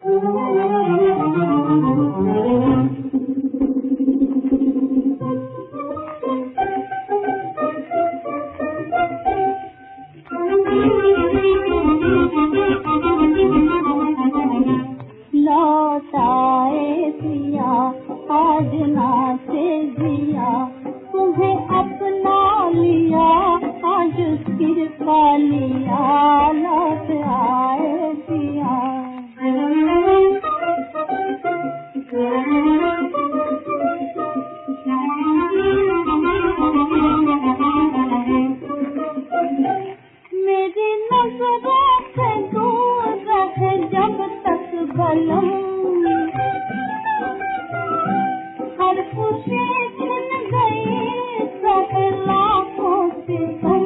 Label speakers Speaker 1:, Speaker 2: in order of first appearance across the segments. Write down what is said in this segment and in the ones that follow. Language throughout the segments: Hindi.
Speaker 1: लौटाए पिया आज नाचे जिया, तुम्हें अपना लिया आज फिर पा लिया, लौट आए पिया। मेरी नजरों से दूर रहे जब तक बलम, हर खुशी छिन गई सब लाखों से कम,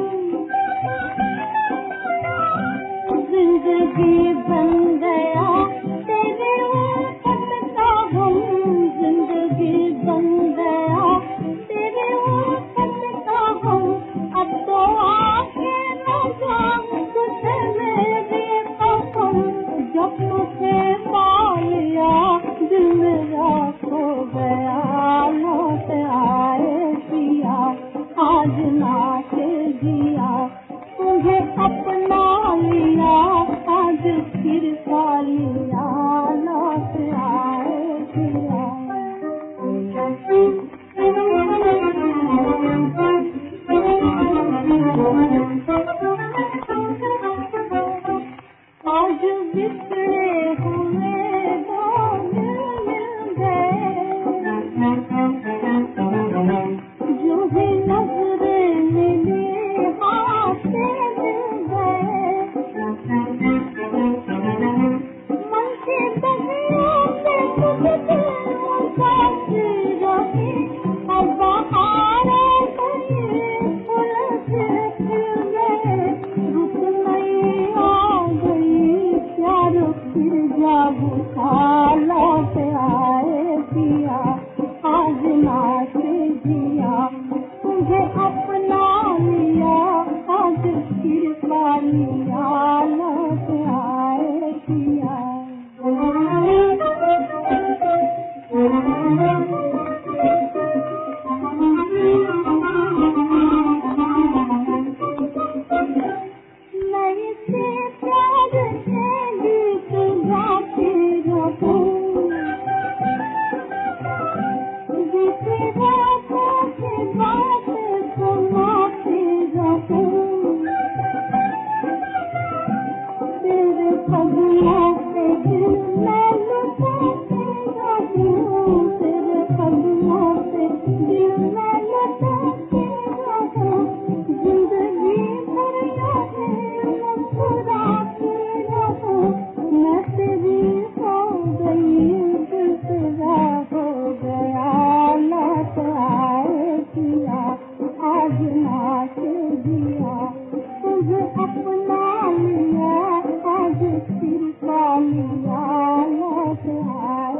Speaker 1: जिंदगी बन गया तेरे उल्फत का हम, जिंदगी बन गया तेरे उल्फत का हम, अब तो आके न जाऊं तुझे मेरे कसम, जब तुझे पा लिया दिल मेरा खो गया, लौट आए पिया आज नाचे जिया, तुम्हें अपना लिया आज फिर पा लिया, लौट आए पिया। आज बिछड़े हुए दो मिल गए, जो भी नजरें मिली हाथ से मिल गए, मन की बगियों से तुझे उदासी रही, अब बहारें गई फूल से खिल गए, रुत नहीं आ गई प्यार फिर जागू था, लौट आए पिया आज नाचे जिया, तुझे अपना लिया आज फिर पा लिया, लौट आए पिया। नई से प्यार के गीत गाती रहूं, बीती रातों की बात सुनाती रहूं, तेरे कदमों पे दिल मैं लुटाती रहूं, तेरे कदमों पे दिल मैं लुटाती रहूं, जिंदगी भर यही मुस्कुराती रहूं, मैं तेरी हो गई दिल तेरा हो गया, लौट आए पिया आज नाचे जिया, तुझे अपना लिया आज फिर पा लिया, लौट आए।